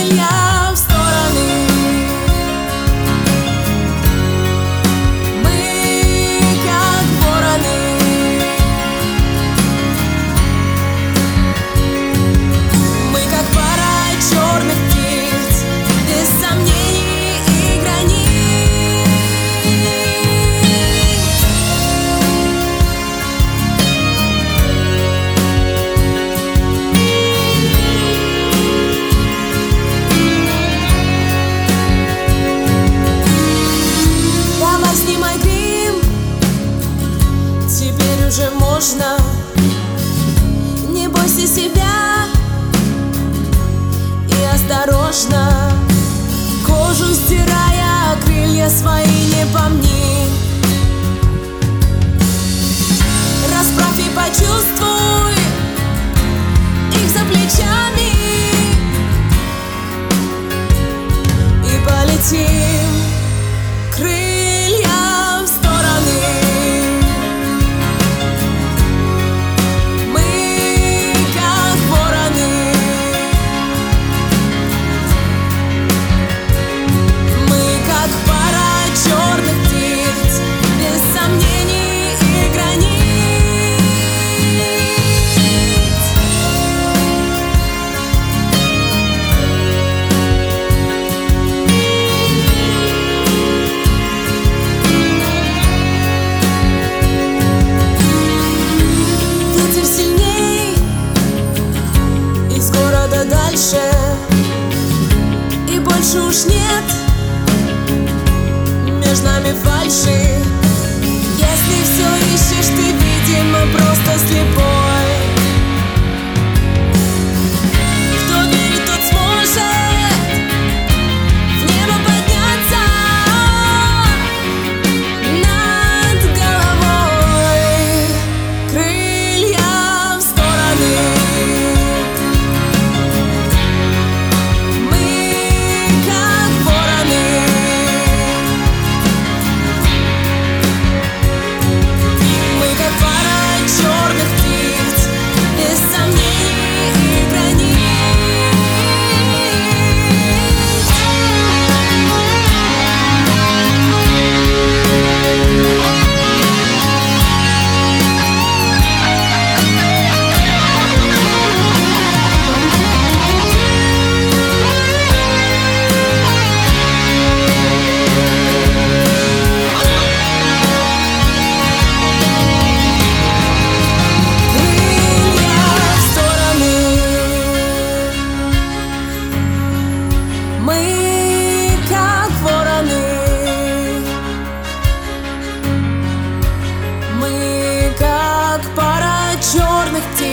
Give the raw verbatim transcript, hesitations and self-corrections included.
крылья в стороны. Мы как вороны. Мы как пара черных птиц, без сомнений и границ. Теперь уже можно, не бойся себя и осторожно, кожу стирая, крылья свои не помни. Расправь и почувствуй их за плечами, и полетим, крылья в стороны. Дальше и больше уж нет между нами фальши. Если все ищешь, ты, видимо, просто слепой. Кто верит, тот сможет в небо подняться над головой. Крылья в стороны. Мы как вороны. Мы как пара черных птиц.